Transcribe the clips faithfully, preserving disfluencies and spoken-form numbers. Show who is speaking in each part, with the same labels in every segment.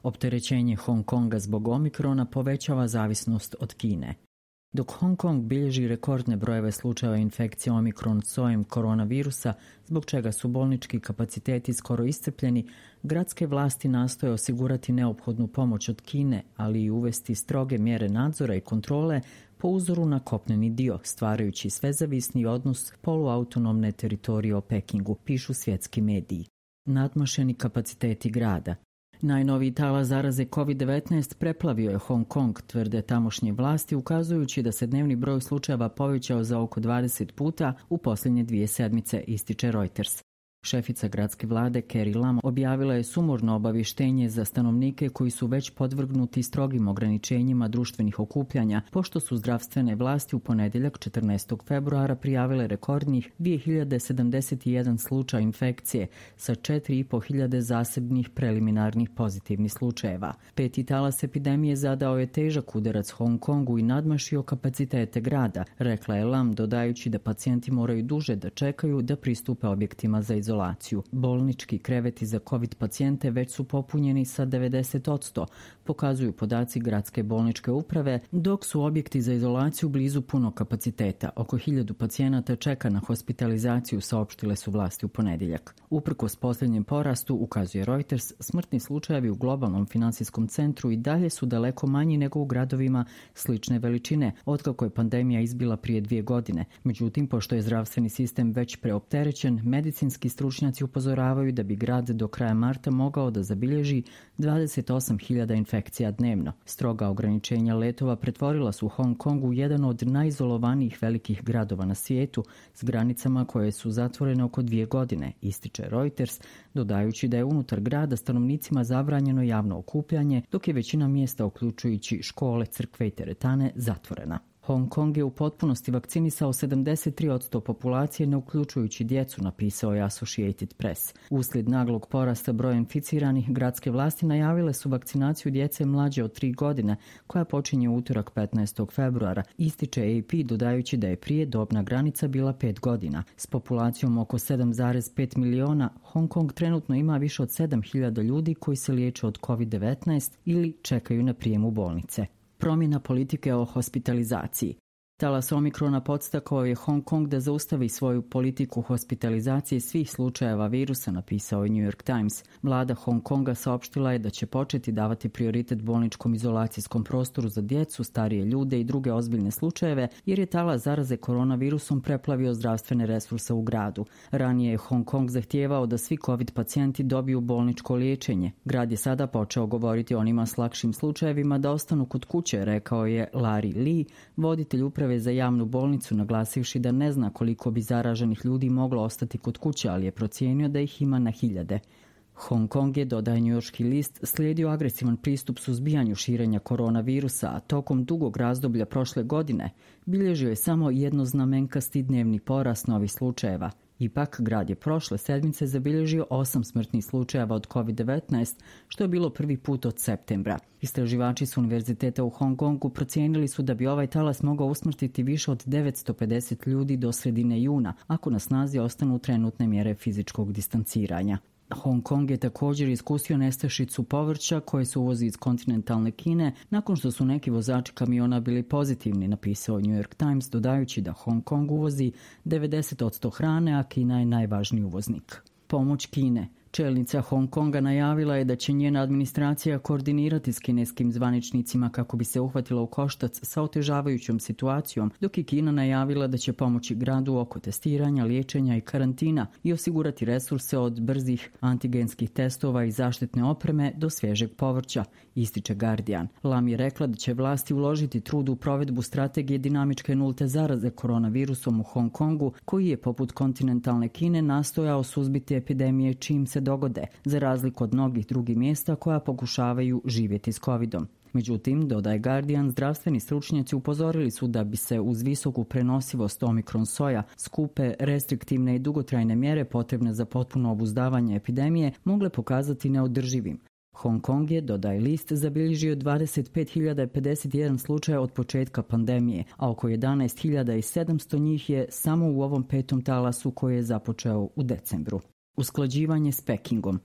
Speaker 1: Opterećenje Hong Konga zbog omikrona povećava zavisnost od Kine. Dok Hong Kong bilježi rekordne brojeve slučajeva infekcije omikron sojem koronavirusa, zbog čega su bolnički kapaciteti skoro iscrpljeni, gradske vlasti nastoje osigurati neophodnu pomoć od Kine, ali i uvesti stroge mjere nadzora i kontrole po uzoru na kopneni dio, stvarajući svezavisni odnos poluautonomne teritorije o Pekingu, pišu svjetski mediji. Nadmašeni kapaciteti grada. Najnoviji talas zaraze kovid devetnaest preplavio je Hong Kong, tvrde tamošnje vlasti, ukazujući da se dnevni broj slučajeva povećao za oko dvadeset puta u posljednje dvije sedmice, ističe Reuters. Šefica gradske vlade Carrie Lam objavila je sumorno obavještenje za stanovnike koji su već podvrgnuti strogim ograničenjima društvenih okupljanja, pošto su zdravstvene vlasti u ponedjeljak četrnaestog februara prijavile rekordnih dvije hiljade sedamdeset jedan slučaja infekcije sa četiri i pol hiljade zasebnih preliminarnih pozitivnih slučajeva. Peti talas epidemije zadao je težak udarac Hong Kongu i nadmašio kapacitete grada, rekla je Lam, dodajući da pacijenti moraju duže da čekaju da pristupe objektima za izolaciju. Bolnički kreveti za COVID pacijente već su popunjeni sa devedeset posto, pokazuju podaci gradske bolničke uprave, dok su objekti za izolaciju blizu punog kapaciteta. Oko hiljadu pacijenata čeka na hospitalizaciju, saopštile su vlasti u ponedjeljak. Uprkos posljednjem porastu, ukazuje Reuters, smrtni slučajevi u globalnom financijskom centru i dalje su daleko manji nego u gradovima slične veličine, otkako je pandemija izbila prije dvije godine. Međutim, pošto je zdravstveni sistem već preopterećen, medicinski stručnjaci upozoravaju da bi grad do kraja marta mogao da zabilježi dvadeset osam hiljada infekcija dnevno. Stroga ograničenja letova pretvorila su Hong Kong u jedan od najizolovanijih velikih gradova na svijetu, s granicama koje su zatvorene oko dvije godine, ističe Reuters, dodajući da je unutar grada stanovnicima zabranjeno javno okupljanje, dok je većina mjesta, uključujući škole, crkve i teretane, zatvorena. Hong Kong je u potpunosti vakcinisao sedamdeset tri posto populacije, ne uključujući djecu, napisao je Associated Press. Uslijed naglog porasta broja inficiranih, gradske vlasti najavile su vakcinaciju djece mlađe od tri godine, koja počinje u utorak petnaestog februara, ističe A P dodajući da je prije dobna granica bila pet godina. S populacijom oko sedam zarez pet miliona, Hong Kong trenutno ima više od sedam hiljada ljudi koji se liječe od kovid devetnaest ili čekaju na prijem u bolnice. Promjena politike o hospitalizaciji. Talas omikrona podstakao je Hong Kong da zaustavi svoju politiku hospitalizacije svih slučajeva virusa, napisao je New York Times. Vlada Hong Konga saopštila je da će početi davati prioritet bolničkom izolacijskom prostoru za djecu, starije ljude i druge ozbiljne slučajeve, jer je talas zaraze koronavirusom preplavio zdravstvene resurse u gradu. Ranije je Hong Kong zahtijevao da svi COVID pacijenti dobiju bolničko liječenje. Grad je sada počeo govoriti onima s lakšim slučajevima da ostanu kod kuće, rekao je Larry Lee, voditelj uprave za javnu bolnicu, naglasivši da ne zna koliko bi zaraženih ljudi moglo ostati kod kuće, ali je procijenio da ih ima na hiljade. Hong Kong je, dodaje njujorški list, slijedio agresivan pristup suzbijanju širenja koronavirusa, a tokom dugog razdoblja prošle godine bilježio je samo jednoznamenkasti dnevni porast novih slučajeva. Ipak, grad je prošle sedmice zabilježio osam smrtnih slučajeva od kovid devetnaest, što je bilo prvi put od septembra. Istraživači s univerziteta u Hong Kongu procijenili su da bi ovaj talas mogao usmrtiti više od devetsto pedeset ljudi do sredine juna, ako na snazi ostanu trenutne mjere fizičkog distanciranja. Hong Kong je također iskusio nestašicu povrća koje se uvozi iz kontinentalne Kine nakon što su neki vozači kamiona bili pozitivni, napisao New York Times, dodajući da Hong Kong uvozi devedeset posto hrane, a Kina je najvažniji uvoznik. Pomoć Kine. Čelnica Hong Konga najavila je da će njena administracija koordinirati s kineskim zvaničnicima kako bi se uhvatila u koštac sa otežavajućom situacijom, dok je Kina najavila da će pomoći gradu oko testiranja, liječenja i karantina i osigurati resurse od brzih antigenskih testova i zaštitne opreme do svježeg povrća, ističe Guardian. Lam je rekla da će vlasti uložiti trud u provedbu strategije dinamičke nulte zaraze koronavirusom u Hong Kongu, koji je poput kontinentalne Kine nastojao suzbiti epidemije čim se dogode, za razliku od mnogih drugih mjesta koja pokušavaju živjeti s covidom. Međutim, dodaje Guardian, zdravstveni stručnjaci upozorili su da bi se uz visoku prenosivost omikron soja skupe, restriktivne i dugotrajne mjere potrebne za potpuno obuzdavanje epidemije mogle pokazati neodrživim. Hong Kong je, dodaje list, zabilježio dvadeset pet hiljada pedeset jedan slučaja od početka pandemije, a oko jedanaest hiljada sedamsto njih je samo u ovom petom talasu koji je započeo u decembru. Usklađivanje s Pekingom.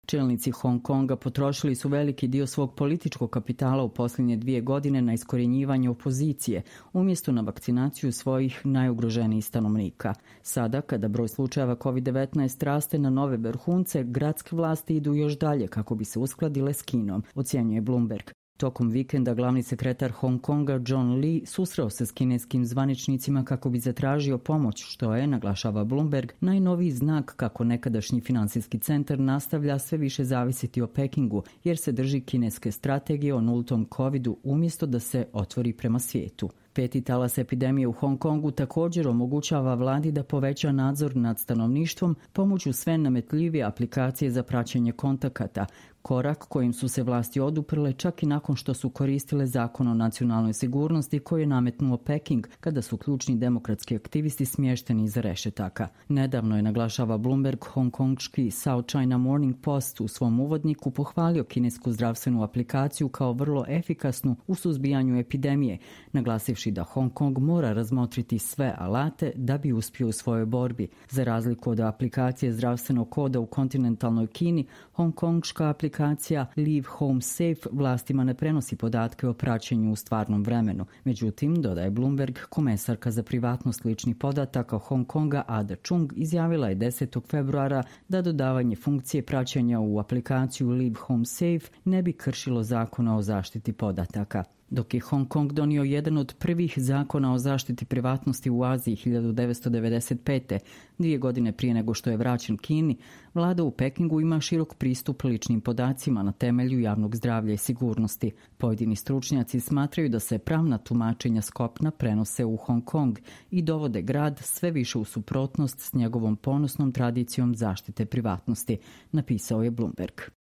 Speaker 1: Čelnici Hong Konga potrošili su veliki dio svog političkog kapitala u posljednje dvije godine na iskorjenjivanje opozicije, umjesto na vakcinaciju svojih najugroženijih stanovnika. Sada, kada broj slučajeva kovid devetnaest raste na nove vrhunce, gradske vlasti idu još dalje kako bi se uskladile s Kinom, ocjenjuje Bloomberg. Tokom vikenda glavni sekretar Hong Konga John Lee susreo se s kineskim zvaničnicima kako bi zatražio pomoć, što je, naglašava Bloomberg, najnoviji znak kako nekadašnji financijski centar nastavlja sve više zavisiti o Pekingu, jer se drži kineske strategije o nultom covidu umjesto da se otvori prema svijetu. Peti talas epidemije u Hong Kongu također omogućava vladi da poveća nadzor nad stanovništvom pomoću sve nametljivije aplikacije za praćenje kontakata, korak kojim su se vlasti oduprle čak i nakon što su koristile zakon o nacionalnoj sigurnosti koji je nametnuo Peking kada su ključni demokratski aktivisti smješteni iza rešetaka. Nedavno je, naglašava Bloomberg, hongkonški South China Morning Post u svom uvodniku pohvalio kinesku zdravstvenu aplikaciju kao vrlo efikasnu u suzbijanju epidemije, naglasivši da Hong Kong mora razmotriti sve alate da bi uspio u svojoj borbi. Za razliku od aplikacije zdravstvenog koda u kontinentalnoj Kini, hongkonška aplikacija Aplikacija Leave Home Safe vlastima ne prenosi podatke o praćenju u stvarnom vremenu. Međutim, dodaje Bloomberg, komesarka za privatnost ličnih podataka Hong Konga Ada Chung izjavila je desetog februara da dodavanje funkcije praćenja u aplikaciju Leave Home Safe ne bi kršilo zakona o zaštiti podataka. Dok je Hong Kong donio jedan od prvih zakona o zaštiti privatnosti u Aziji hiljadu devetsto devedeset pete, dvije godine prije nego što je vraćen Kini, vlada u Pekingu ima širok pristup ličnim podacima na temelju javnog zdravlja i sigurnosti. Pojedini stručnjaci smatraju da se pravna tumačenja s kopna prenose u Hong Kong i dovode grad sve više u suprotnost s njegovom ponosnom tradicijom zaštite privatnosti, napisao je Bloomberg.